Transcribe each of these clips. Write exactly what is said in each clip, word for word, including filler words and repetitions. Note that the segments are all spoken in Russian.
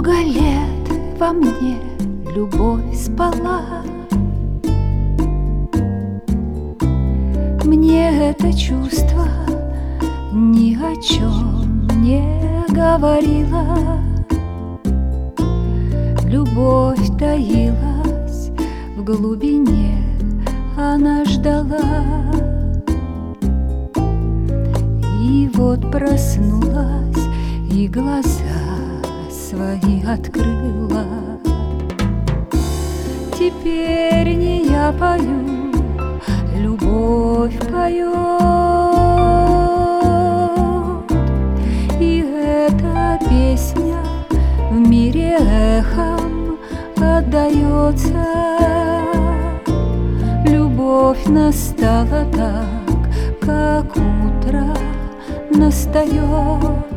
много лет во мне любовь спала. Мне это чувство ни о чем не говорило. Любовь таилась в глубине, она ждала. И вот проснулась и глаза свои открыла. Теперь не я пою, любовь поет. И эта песня в мире эхом отдается. Любовь настала так, как утро настает.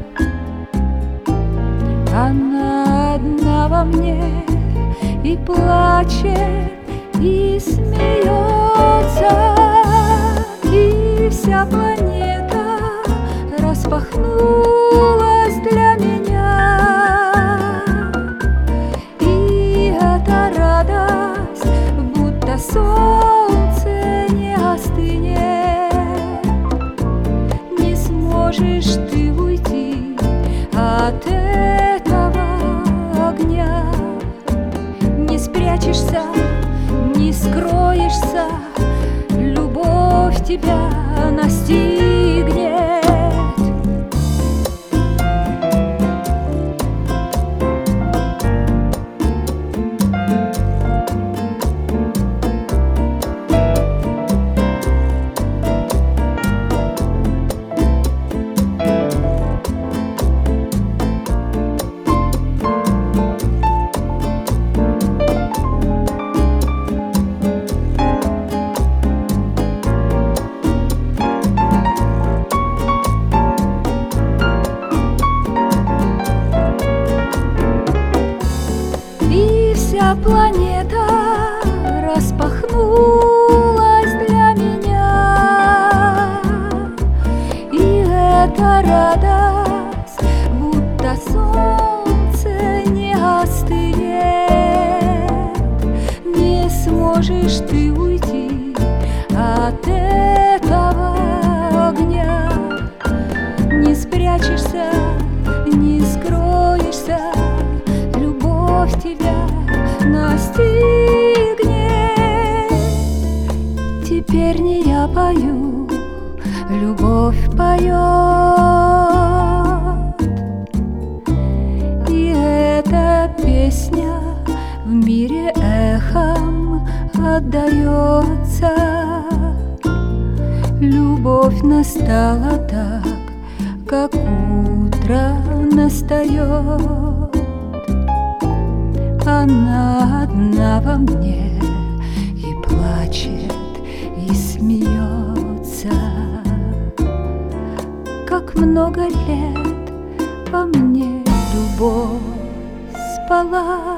Она одна во мне и плачет, и смеется, и вся планета распахнулась для меня. И эта радость, будто солнце не остынет. Не сможешь ты уйти от этого огня. Не спрячешься, не скроешься, любовь тебя настигнет. Вся планета распахнулась для меня. И эта радость, будто солнце не остынет. Не сможешь ты уйти от этого огня. Не спрячешься, не скроешься, любовь тебя настигнет. Теперь не я пою, любовь поет. И эта песня в мире эхом отдается. Любовь настала так, как утро настает. Она одна во мне и плачет, и смеется. Как много лет во мне любовь спала.